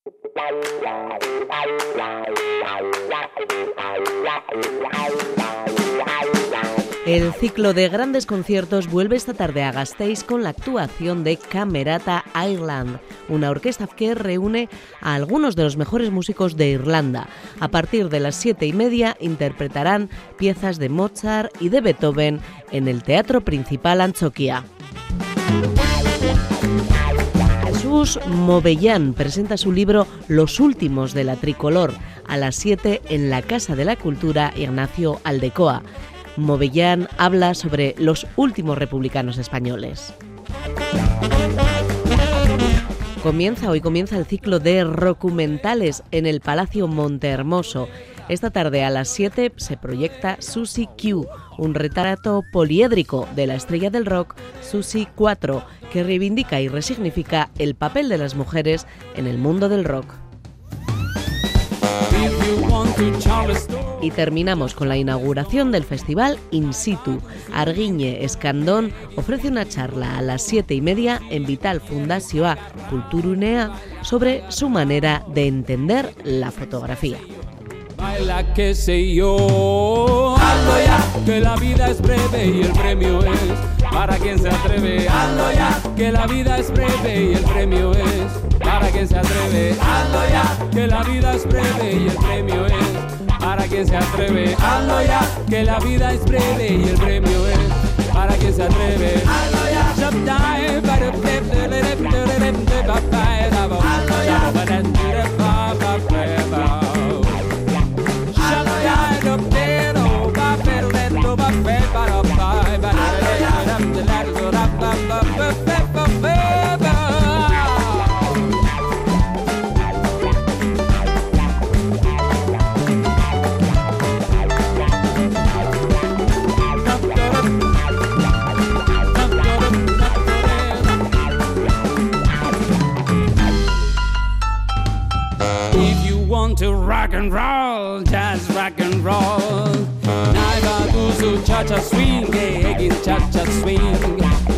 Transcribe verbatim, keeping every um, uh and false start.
El ciclo de grandes conciertos vuelve esta tarde a Gasteiz con la actuación de Camerata Ireland, una orquesta que reúne a algunos de los mejores músicos de Irlanda. A partir de las siete y media interpretarán piezas de Mozart y de Beethoven en el Teatro Principal Antzokia. Jesús Movellán presenta su libro Los últimos de la tricolor a las siete en la Casa de la Cultura Ignacio Aldecoa. Movellán habla sobre los últimos republicanos españoles. Comienza, hoy comienza el ciclo de documentales en el Palacio Montehermoso. Esta tarde a las siete se proyecta Susie Q, un retrato poliédrico de la estrella del rock Susie cuatro, que reivindica y resignifica el papel de las mujeres en el mundo del rock. Y terminamos con la inauguración del festival In Situ. Arguiñe Escandón ofrece una charla a las siete y media en Vital Fundazioa Kulturunea sobre su manera de entender la fotografía. Baila que sé yo, hazlo ya, que la vida es breve y el premio es para quien se atreve. Hazlo ya, que la vida es breve y el premio es para quien se atreve. Hazlo ya, que la vida es breve y el premio es para quien se atreve. Hazlo ya, que la vida es breve y el premio es para quien se atreve. Hazlo ya, hazlo ya. To rock and roll, jazz rock and roll. Naiba duzu cha-cha swing, egin cha-cha swing.